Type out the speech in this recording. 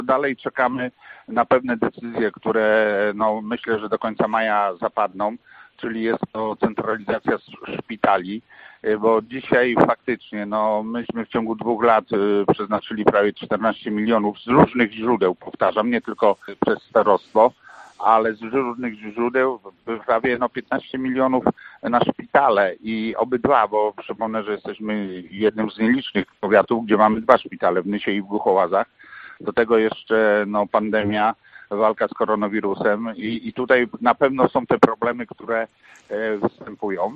Dalej czekamy na pewne decyzje, które myślę, że do końca maja zapadną, czyli jest to centralizacja szpitali, bo dzisiaj faktycznie myśmy w ciągu 2 lat przeznaczyli prawie 14 milionów z różnych źródeł, powtarzam, nie tylko przez starostwo, ale z różnych źródeł prawie 15 milionów na szpitale i obydwa, bo przypomnę, że jesteśmy jednym z nielicznych powiatów, gdzie mamy 2 szpitale w Nysie i w Głuchołazach. Do tego jeszcze pandemia, walka z koronawirusem i tutaj na pewno są te problemy, które występują.